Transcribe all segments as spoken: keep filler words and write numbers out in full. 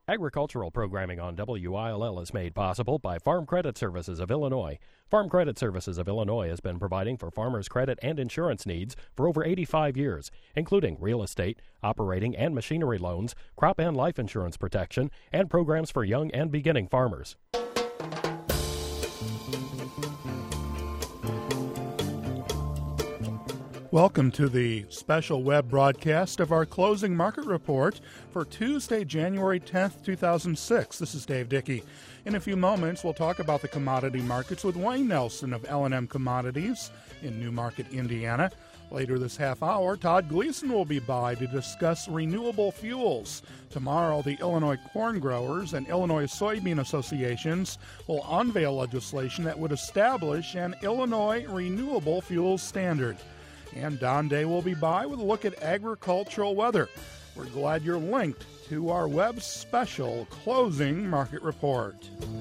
Agricultural programming on W I L L is made possible by Farm Credit Services of Illinois. Farm Credit Services of Illinois has been providing for farmers' credit and insurance needs for over eighty-five years, including real estate, operating and machinery loans, crop and life insurance protection, and programs for young and beginning farmers. Welcome to the special web broadcast of our closing market report for Tuesday, January tenth, two thousand six. This is Dave Dickey. In a few moments, we'll talk about the commodity markets with Wayne Nelson of L and M Commodities in Newmarket, Indiana. Later this half hour, Todd Gleason will be by to discuss renewable fuels. Tomorrow, the Illinois Corn Growers and Illinois Soybean Associations will unveil legislation that would establish an Illinois renewable fuels standard. And Don Day will be by with a look at agricultural weather. We're glad you're linked to our web special closing market report.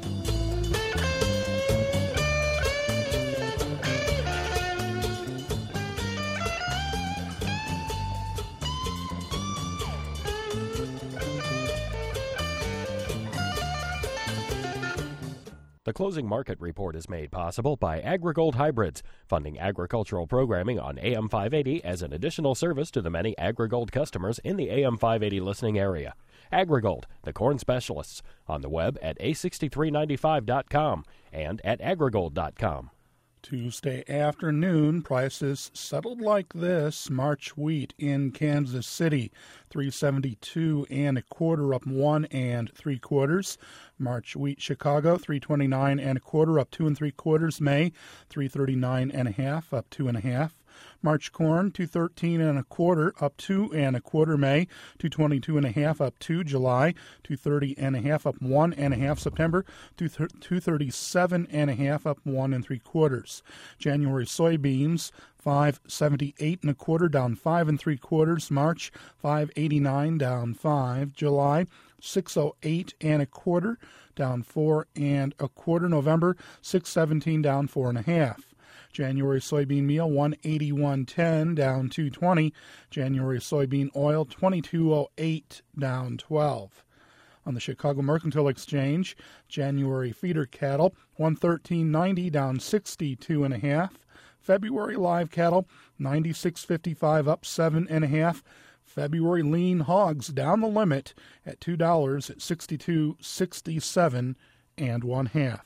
The closing market report is made possible by AgriGold Hybrids, funding agricultural programming on A M five eighty as an additional service to the many AgriGold customers in the A M five eighty listening area. AgriGold, the corn specialists, on the web at A six three nine five dot com and at agrigold dot com. Tuesday afternoon, prices settled like this. March wheat in Kansas City, three seventy-two and a quarter, up one and three quarters. March wheat Chicago, three twenty-nine and a quarter, up two and three quarters. May, three thirty-nine and a half, up two and a half. March corn, two thirteen and a quarter, up two and a quarter. May, two twenty-two and a half, up two. July, two thirty and a half, up one and a half. September, two thirty-seven and a half, up one and three quarters. January soybeans, five seventy-eight and a quarter, down five and three quarters. March, five eighty-nine, down five. July, six oh eight and a quarter, down four and a quarter. November, six seventeen, down four and a half. January soybean meal, one eighty-one ten, down two twenty. January soybean oil, twenty-two oh eight, down twelve. On the Chicago Mercantile Exchange, January feeder cattle, one thirteen ninety, down sixty-two and a half. February live cattle, ninety-six fifty-five, up seven and a half. February lean hogs down the limit at two dollars at sixty-two sixty-seven and one half.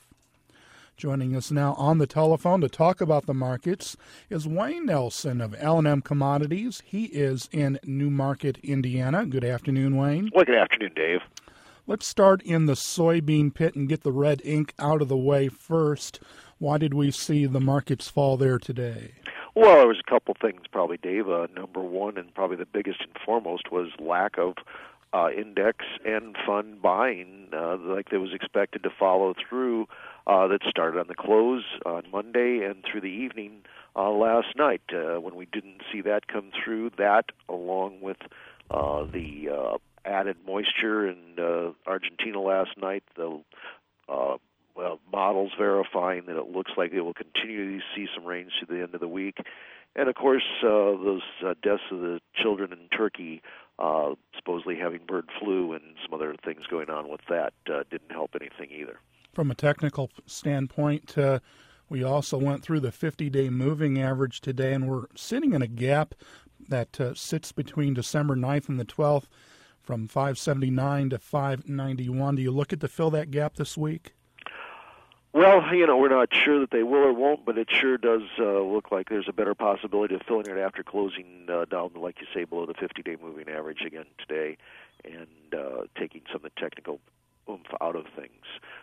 Joining us now on the telephone to talk about the markets is Wayne Nelson of L and M Commodities. He is in Newmarket, Indiana. Good afternoon, Wayne. Well, good afternoon, Dave. Let's start in the soybean pit and get the red ink out of the way first. Why did we see the markets fall there today? Well, there was a couple things probably, Dave. Uh, number one, and probably the biggest and foremost, was lack of uh, index and fund buying uh, like that was expected to follow through. Uh, that started on the close on Monday and through the evening uh, last night. Uh, when we didn't see that come through, that along with uh, the uh, added moisture in uh, Argentina last night, the uh, well, models verifying that it looks like it will continue to see some rain through the end of the week. And, of course, uh, those uh, deaths of the children in Turkey, uh, supposedly having bird flu and some other things going on with that, uh, didn't help anything either. From a technical standpoint, uh, we also went through the fifty-day moving average today, and we're sitting in a gap that uh, sits between December ninth and the twelfth from five seventy-nine to five ninety-one. Do you look at to fill that gap this week? Well, you know, we're not sure that they will or won't, but it sure does uh, look like there's a better possibility of filling it after closing uh, down, like you say, below the fifty-day moving average again today and uh, taking some of the technical oomph out of things.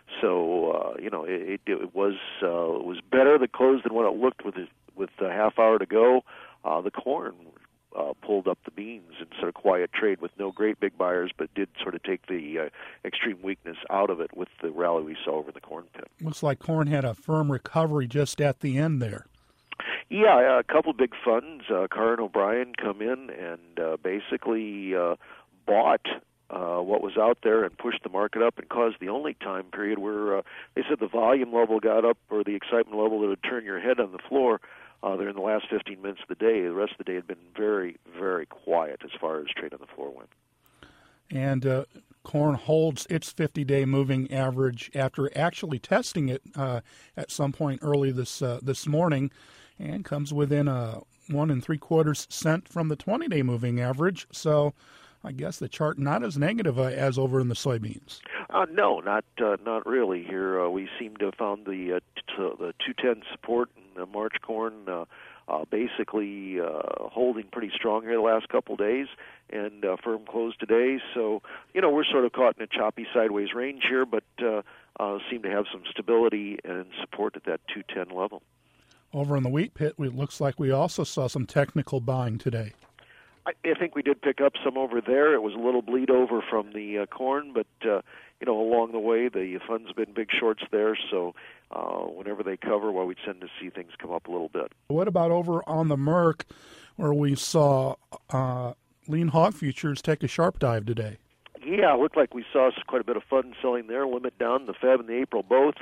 So uh, you know, it, it, it was uh, it was better the close than what it looked with with a half hour to go. Uh, the corn uh, pulled up the beans in sort of quiet trade with no great big buyers, but did sort of take the uh, extreme weakness out of it with the rally we saw over the corn pit. Looks like corn had a firm recovery just at the end there. Yeah, a couple big funds, uh, Carr and O'Brien, come in and uh, basically uh, bought Uh, what was out there and pushed the market up and caused the only time period where uh, they said the volume level got up or the excitement level that would turn your head on the floor uh, there in the last fifteen minutes of the day. The rest of the day had been very, very quiet as far as trade on the floor went. And uh, Corn holds its fifty-day moving average after actually testing it uh, at some point early this uh, this morning, and comes within a one and three quarters cent from the twenty-day moving average. So, I guess the chart not as negative uh, as over in the soybeans. Uh, no, not uh, not really. Here uh, we seem to have found the uh, t- the two ten support in the March corn. Uh, Uh, basically uh, holding pretty strong here the last couple days, and uh, firm close today. So, you know, we're sort of caught in a choppy sideways range here, but uh, uh, seem to have some stability and support at that two ten level. Over in the wheat pit, it looks like we also saw some technical buying today. I, I think we did pick up some over there. It was a little bleed over from the uh, corn, but, uh, you know, along the way, the funds have been big shorts there, so uh, whenever they cover, well, we tend to see things come up a little bit. What about over on the Merck, where we saw uh, lean hog futures take a sharp dive today? Yeah, it looked like we saw quite a bit of fun selling there, limit down, the Feb and the April both.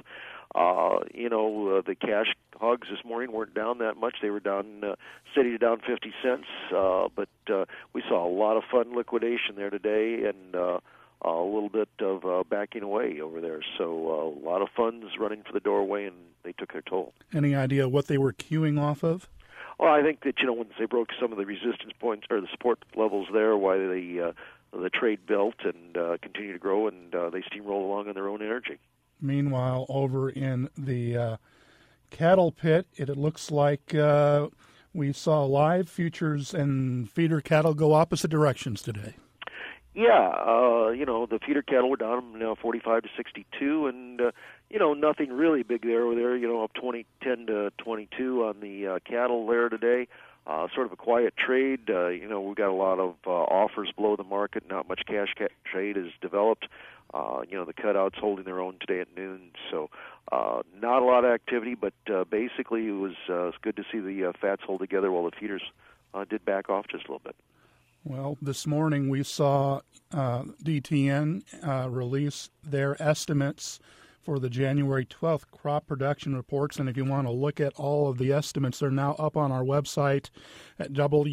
Uh, you know, uh, the cash hogs this morning weren't down that much. They were down, uh, steady to down fifty cents, uh, but uh, we saw a lot of fun liquidation there today, and uh, a little bit of uh, backing away over there. So uh, a lot of funds running for the doorway, and they took their toll. Any idea what they were queuing off of? Well, I think that, you know, once they broke some of the resistance points or the support levels there, why the uh, the trade built and uh, continued to grow, and uh, they steamroll along on their own energy. Meanwhile, over in the uh, cattle pit, it, it looks like uh, we saw live futures and feeder cattle go opposite directions today. Yeah, uh, you know, the feeder cattle were down now forty-five to sixty-two, and, uh, you know, nothing really big there over there, you know, up twenty, ten to twenty-two on the uh, cattle there today. Uh, sort of a quiet trade. Uh, you know, we've got a lot of uh, offers below the market. Not much cash ca- trade is developed. Uh, you know, the cutouts holding their own today at noon. So uh, not a lot of activity, but uh, basically it was, uh, it was good to see the uh, fats hold together while the feeders uh, did back off just a little bit. Well, this morning we saw uh, D T N uh, release their estimates for the January twelfth crop production reports. And if you want to look at all of the estimates, they're now up on our website at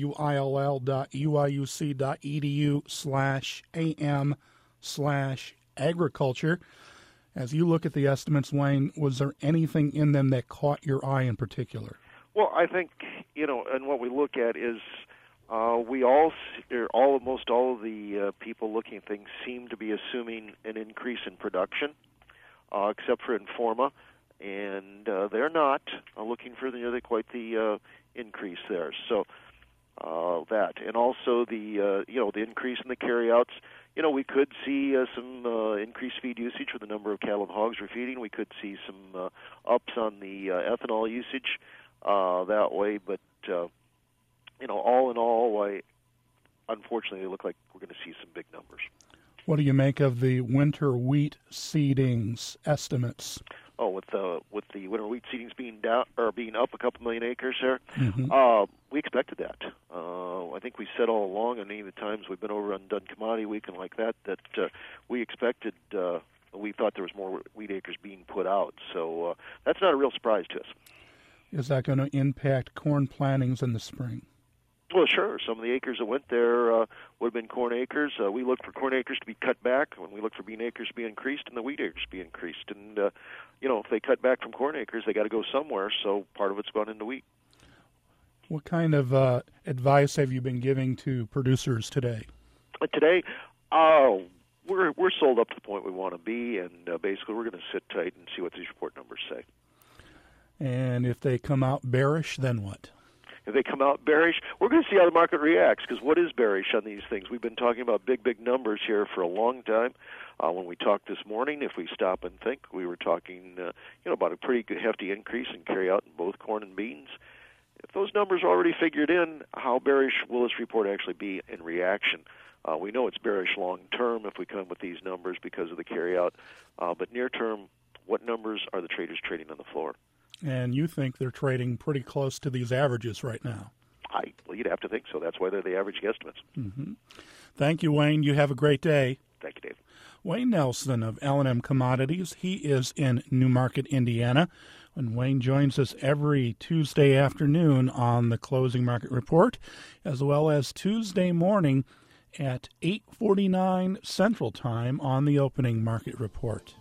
will.uyuc.edu slash am slash agriculture. As you look at the estimates, Wayne, was there anything in them that caught your eye in particular? Well, I think, you know, and what we look at is uh, we all, or all almost all of the uh, people looking at things seem to be assuming an increase in production. Uh, except for Informa, and uh, they're not uh, looking for the, you know, quite the uh, increase there. So uh, that, and also the uh, you know the increase in the carryouts. You know, we could see uh, some uh, increased feed usage with the number of cattle and hogs we're feeding. We could see some uh, ups on the uh, ethanol usage uh, that way. But uh, you know, all in all, I, unfortunately, they look like we're going to see some big numbers. What do you make of the winter wheat seedings estimates? Oh, with the with the winter wheat seedings being down or being up a couple million acres there, mm-hmm. uh, we expected that. Uh, I think we said all along, and any of the times we've been over on Dun Commodity Week and like that, that uh, we expected. Uh, we thought there was more wheat acres being put out, so uh, that's not a real surprise to us. Is that going to impact corn plantings in the spring? Well, sure. Some of the acres that went there uh, would have been corn acres. Uh, we look for corn acres to be cut back when we look for bean acres to be increased and the wheat acres to be increased. And, uh, you know, if they cut back from corn acres, they got to go somewhere, so part of it's gone into wheat. What kind of uh, advice have you been giving to producers today? Uh, today, uh, we're, we're sold up to the point we want to be, and uh, basically we're going to sit tight and see what these report numbers say. And if they come out bearish, then what? If they come out bearish, we're going to see how the market reacts, because what is bearish on these things? We've been talking about big, big numbers here for a long time. Uh, when we talked this morning, if we stop and think, we were talking uh, you know, about a pretty good, hefty increase in carryout in both corn and beans. If those numbers are already figured in, how bearish will this report actually be in reaction? Uh, we know it's bearish long-term if we come with these numbers because of the carryout, uh, but near-term, what numbers are the traders trading on the floor? And you think they're trading pretty close to these averages right now? I, well, you'd have to think so. That's why they're the average estimates. Mm-hmm. Thank you, Wayne. You have a great day. Thank you, Dave. Wayne Nelson of L and M Commodities. He is in Newmarket, Indiana. And Wayne joins us every Tuesday afternoon on the Closing Market Report, as well as Tuesday morning at eight forty-nine Central Time on the opening market report.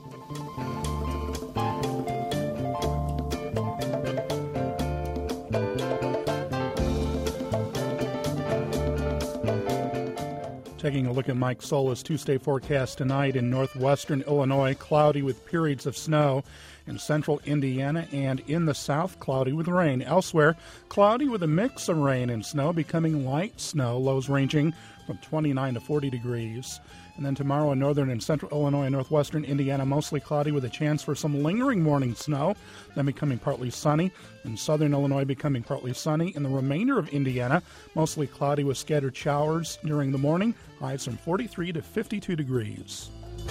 Taking a look at Mike Solis' Tuesday forecast tonight in northwestern Illinois, cloudy with periods of snow. In central Indiana and in the south, cloudy with rain. Elsewhere, cloudy with a mix of rain and snow, becoming light snow, lows ranging from twenty-nine to forty degrees. And then tomorrow in northern and central Illinois and northwestern Indiana, mostly cloudy with a chance for some lingering morning snow, then becoming partly sunny. In southern Illinois, becoming partly sunny. In the remainder of Indiana, mostly cloudy with scattered showers during the morning, highs from forty-three to fifty-two degrees.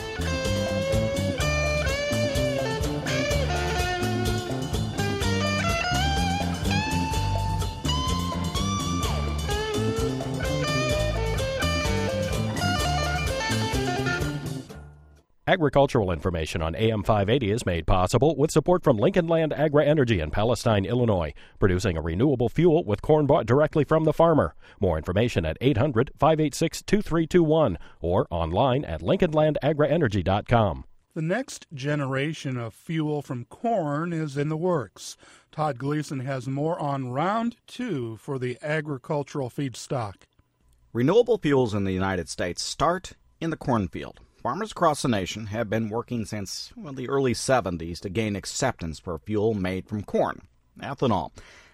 Agricultural information on A M five eighty is made possible with support from Lincoln Land Agri-Energy in Palestine, Illinois, producing a renewable fuel with corn bought directly from the farmer. More information at eight hundred, five eight six, two three two one or online at lincoln land agri energy dot com. The next generation of fuel from corn is in the works. Todd Gleason has more on round two for the agricultural feedstock. Renewable fuels in the United States start in the cornfield. Farmers across the nation have been working since well, the early seventies to gain acceptance for fuel made from corn, ethanol.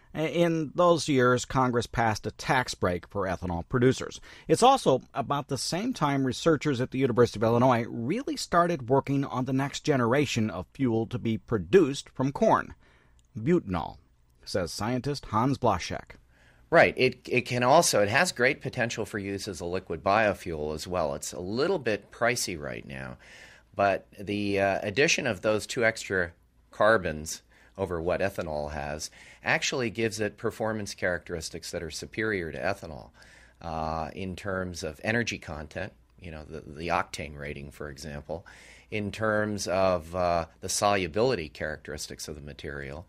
In those years, Congress passed a tax break for ethanol producers. It's also about the same time researchers at the University of Illinois really started working on the next generation of fuel to be produced from corn, butanol, says scientist Hans Blaszczak. Right. It it can also, it has great potential for use as a liquid biofuel as well. It's a little bit pricey right now, but the uh, addition of those two extra carbons over what ethanol has actually gives it performance characteristics that are superior to ethanol uh, in terms of energy content, you know, the, the octane rating, for example, in terms of uh, the solubility characteristics of the material,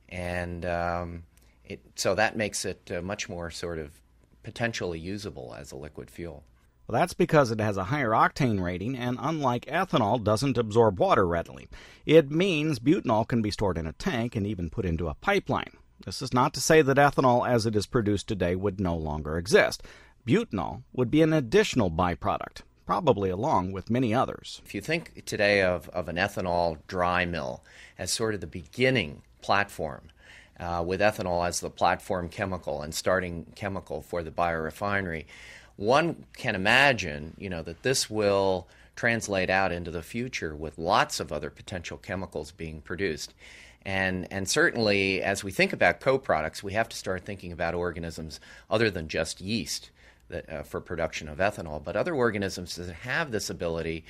and um, It, so that makes it uh, much more sort of potentially usable as a liquid fuel. Well, that's because it has a higher octane rating and, unlike ethanol, doesn't absorb water readily. It means butanol can be stored in a tank and even put into a pipeline. This is not to say that ethanol as it is produced today would no longer exist. Butanol would be an additional byproduct, probably along with many others. If you think today of, of an ethanol dry mill as sort of the beginning platform, Uh, with ethanol as the platform chemical and starting chemical for the biorefinery, one can imagine, you know, that this will translate out into the future with lots of other potential chemicals being produced. And and certainly, as we think about co-products, we have to start thinking about organisms other than just yeast that, uh, for production of ethanol, but other organisms that have this ability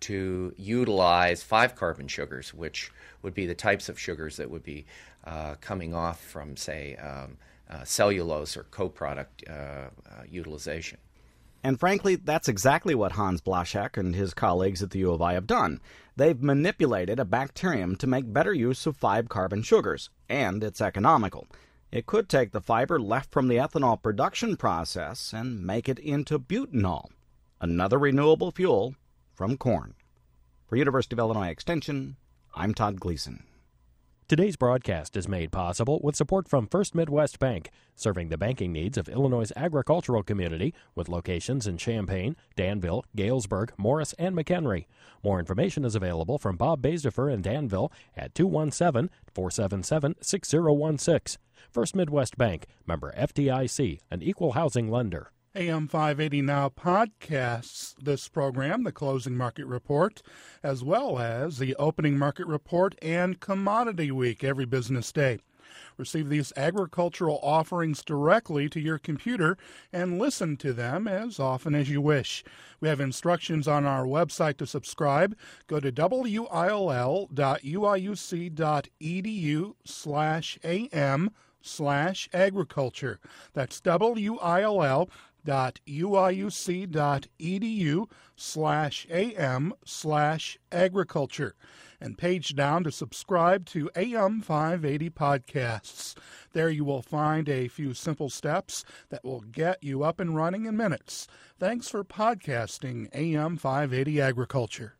to utilize five-carbon sugars, which would be the types of sugars that would be uh, coming off from, say, um, uh, cellulose or co-product uh, uh, utilization. And frankly, that's exactly what Hans Blaszczak and his colleagues at the U of I have done. They've manipulated a bacterium to make better use of five-carbon sugars, and it's economical. It could take the fiber left from the ethanol production process and make it into butanol, another renewable fuel from corn. For University of Illinois Extension, I'm Todd Gleason. Today's broadcast is made possible with support from First Midwest Bank, serving the banking needs of Illinois' agricultural community with locations in Champaign, Danville, Galesburg, Morris, and McHenry. More information is available from Bob Basedefer in Danville at two one seven, four seven seven, six zero one six. First Midwest Bank, member F D I C, an equal housing lender. A M five eighty Now podcasts this program, the Closing Market Report, as well as the Opening Market Report and Commodity Week every business day. Receive these agricultural offerings directly to your computer and listen to them as often as you wish. We have instructions on our website to subscribe. Go to W I L L dot U I U C dot E D U slash A M slash agriculture. That's W I L L uiuc.edu slash am slash agriculture and page down to subscribe to A M five eighty podcasts. There you will find a few simple steps that will get you up and running in minutes. Thanks for podcasting A M five eighty Agriculture.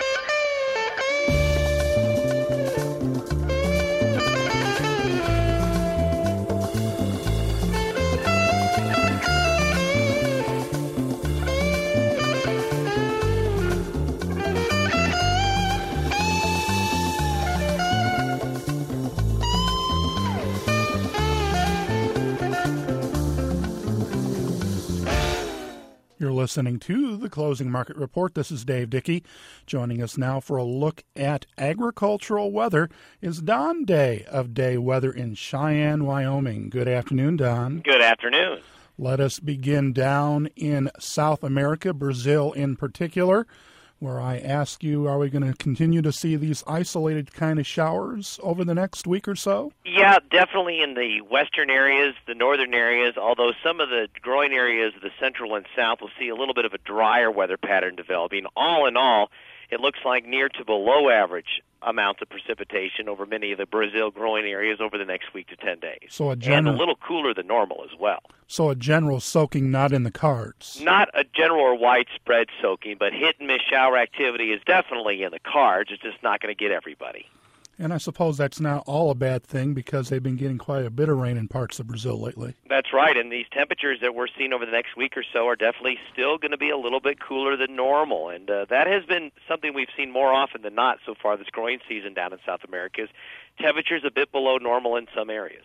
You're listening to the Closing Market Report. This is Dave Dickey. Joining us now for a look at agricultural weather is Don Day of Day Weather in Cheyenne, Wyoming. Good afternoon, Don. Good afternoon. Let us begin down in South America, Brazil in particular, where I ask you, are we going to continue to see these isolated kind of showers over the next week or so? Yeah, definitely in the western areas, the northern areas, although some of the growing areas of the central and south will see a little bit of a drier weather pattern developing. All in all, it looks like near to below average amounts of precipitation over many of the Brazil growing areas over the next week to ten days. So a general, and a little cooler than normal as well. So a general soaking not in the cards. Not a general or widespread soaking, but hit and miss shower activity is definitely in the cards. It's just not going to get everybody. And I suppose that's not all a bad thing because they've been getting quite a bit of rain in parts of Brazil lately. That's right, and these temperatures that we're seeing over the next week or so are definitely still going to be a little bit cooler than normal, and uh, that has been something we've seen more often than not so far this growing season down in South America, is temperatures a bit below normal in some areas.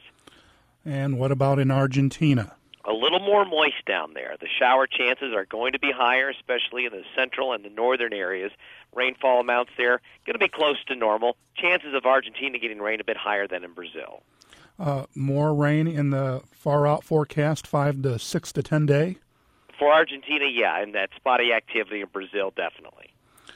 And what about in Argentina? A little more moist down there. The shower chances are going to be higher, especially in the central and the northern areas. Rainfall amounts there going to be close to normal. Chances of Argentina getting rain a bit higher than in Brazil. Uh, more rain in the far-out forecast, five to six to ten day? For Argentina, yeah, and that spotty activity in Brazil, definitely.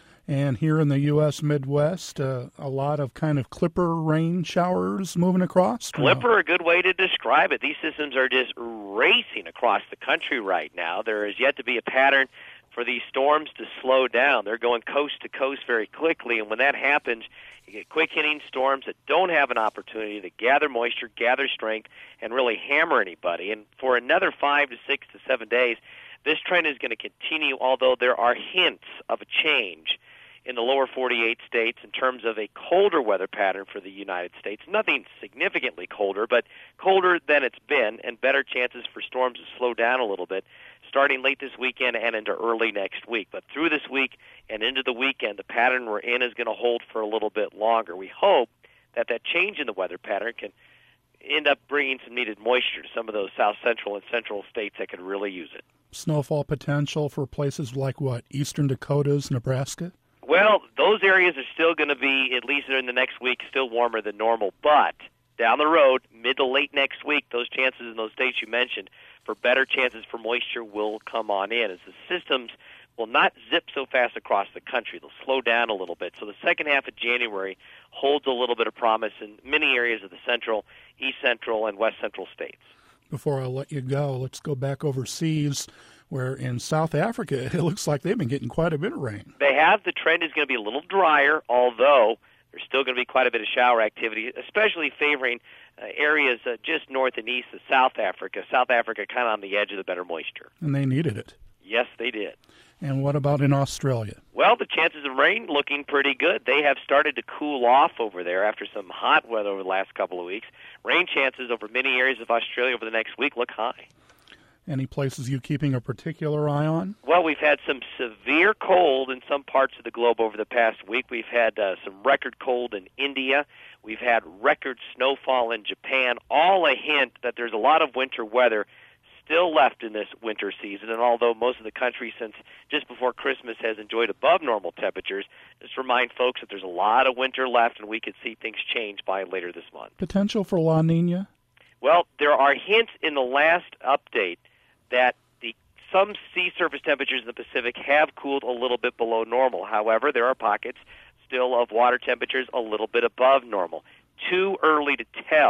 And here in the U S Midwest, uh, a lot of kind of clipper rain showers moving across? Clipper, no? A good way to describe it. These systems are just racing across the country right now. There is yet to be a pattern for these storms to slow down. They're going coast to coast very quickly, and when that happens, you get quick-hitting storms that don't have an opportunity to gather moisture, gather strength, and really hammer anybody. And for another five to six to seven days, this trend is going to continue, although there are hints of a change in the lower forty-eight states in terms of a colder weather pattern for the United States. Nothing significantly colder, but colder than it's been, and better chances for storms to slow down a little bit starting late this weekend and into early next week. But through this week and into the weekend, the pattern we're in is going to hold for a little bit longer. We hope that that change in the weather pattern can end up bringing some needed moisture to some of those south central and central states that could really use it. Snowfall potential for places like what, eastern Dakotas, Nebraska? Well, those areas are still going to be, at least in the next week, still warmer than normal. But down the road, mid to late next week, those chances in those states you mentioned for better chances for moisture will come on in as the systems will not zip so fast across the country. They'll slow down a little bit. So the second half of January holds a little bit of promise in many areas of the central, east central, and west central states. Before I let you go, let's go back overseas, where in South Africa, it looks like they've been getting quite a bit of rain. They have. The trend is going to be a little drier, although there's still going to be quite a bit of shower activity, especially favoring uh, areas uh, just north and east of South Africa. South Africa kind of on the edge of the better moisture. And they needed it. Yes, they did. And what about in Australia? Well, the chances of rain looking pretty good. They have started to cool off over there after some hot weather over the last couple of weeks. Rain chances over many areas of Australia over the next week look high. Any places you keeping a particular eye on? Well, we've had some severe cold in some parts of the globe over the past week. We've had uh, some record cold in India. We've had record snowfall in Japan, all a hint that there's a lot of winter weather still left in this winter season. And although most of the country since just before Christmas has enjoyed above normal temperatures, just remind folks that there's a lot of winter left and we could see things change by later this month. Potential for La Nina? Well, there are hints in the last update that the some sea surface temperatures in the Pacific have cooled a little bit below normal. However, there are pockets still of water temperatures a little bit above normal. Too early to tell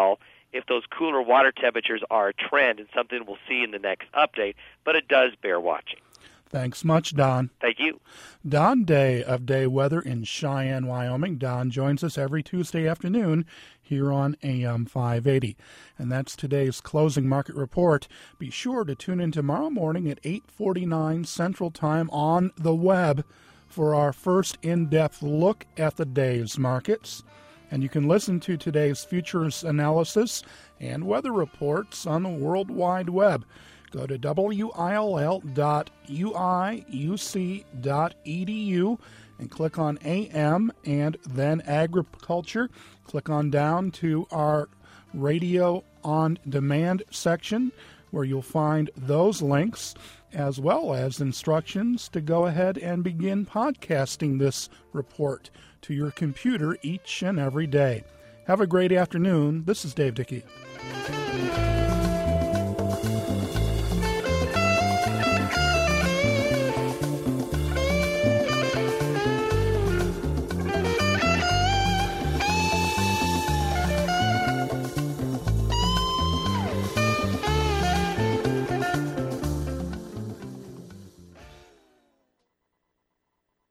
if those cooler water temperatures are a trend and something we'll see in the next update, but it does bear watching. Thanks much, Don. Thank you. Don Day of Day Weather in Cheyenne, Wyoming. Don joins us every Tuesday afternoon here on A M five eighty. And that's today's closing market report. Be sure to tune in tomorrow morning at eight forty-nine Central Time on the web for our first in-depth look at the day's markets. And you can listen to today's futures analysis and weather reports on the World Wide Web. Go to W I L L dot U I U C dot E D U and click on A M and then Agriculture. Click on down to our Radio on Demand section where you'll find those links as well as instructions to go ahead and begin podcasting this report to your computer each and every day. Have a great afternoon. This is Dave Dickey.